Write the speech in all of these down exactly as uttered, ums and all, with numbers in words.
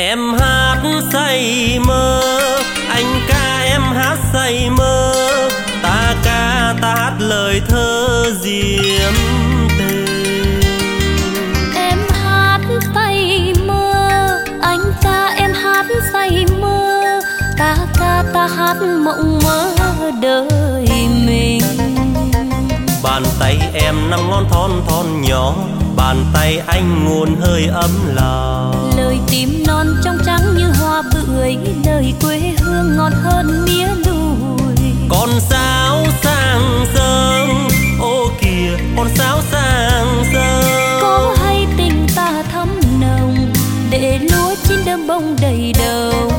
Em hát say mơ, anh ca em hát say mơ, ta ca ta hát lời thơ diễm tình. Em hát say mơ, anh ca em hát say mơ, ta ca ta hát mộng mơ đời mình. Bàn tay em năm ngón thon thon nhỏ, bàn tay anh nguồn hơi ấm lòng. Lời tím non trong trắng như hoa bưởi, lời quê hương ngọt hơn mía lùi. Con sáo sang sớm, ô kìa con sáo sang sớm. Có hay tình ta thắm nồng, để lúa chín đơm bông đầy đầu.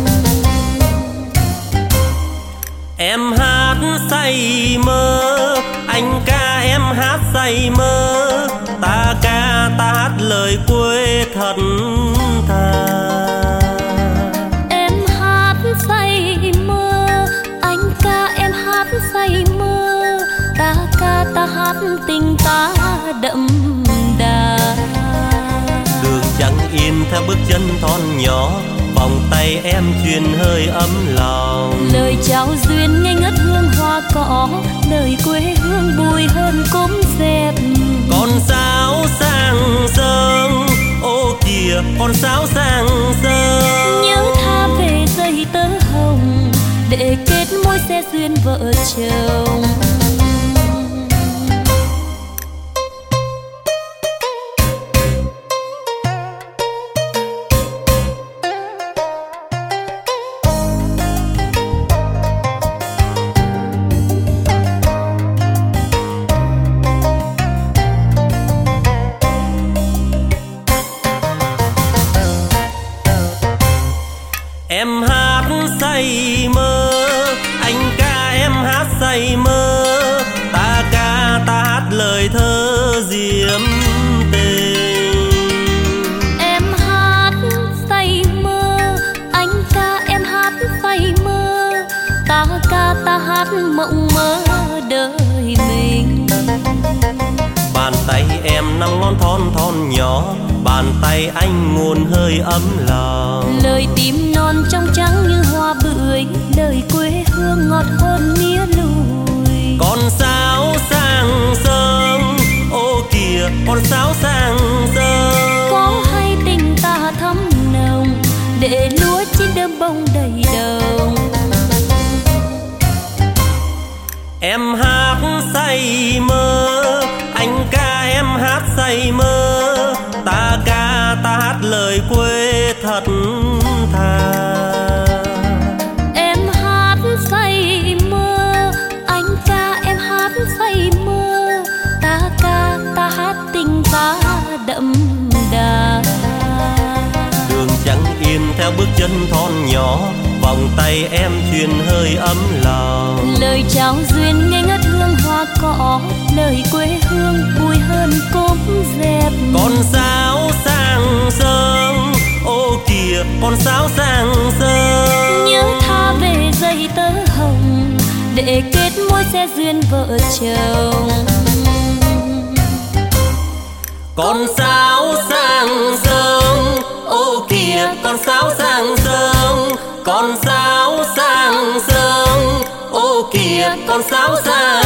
Em hát say mơ, anh ca em hát say mơ, ta ca ta hát lời quê thật thà. Em hát say mơ, anh ca em hát say mơ, ta ca ta hát tình ta đậm đà. Đường chẳng yên theo bước chân thon nhỏ, vòng tay em truyền hơi ấm lòng. Lời trao duyên ngây ngất hương hoa cỏ, lời quê hương bùi hơn cốm dẹp. Con sáo sang sớm, ô kìa con sáo sang sớm. Nhớ tha về dây tơ hồng, để kết mối sẽ duyên vợ chồng. Em hát say mơ, anh ca em hát say mơ, ta ca ta hát lời thơ diễm tình. Em hát say mơ, anh ca em hát say mơ, ta ca ta hát mộng mơ đời mình. Bàn tay em năm ngón thon thon nhỏ, bàn tay anh nguồn hơi ấm lòng. Lời tím non trong trắng như hoa bưởi, lời quê hương ngọt hơn mía lùi. Con sáo sang sớm, ô kìa con sáo sang sớm. Có hay tình ta thắm nồng, để lúa chín đơm bông đầy đầu. Em hát say mơ, anh ca em hát say mơ, ta ca ta hát lời quê thật thà. Em hát say mơ, anh ca em hát say mơ, ta ca ta hát tình ta đậm đà. Đường chẳng yên theo bước chân thon nhỏ, vòng tay em truyền hơi ấm lòng. Lời trao duyên ngây ngất hương hoa cỏ, lời quê hương bùi hơn cốm dẹp. Con sáo sang sớm, ô kìa con sáo sang sớm. Nhớ tha về dây tơ hồng, để kết mối sẽ duyên vợ chồng. Con sáo sang sớm, ô kìa con sáo sang sớm. Con sáo sang sớm, ô kìa con sáo sang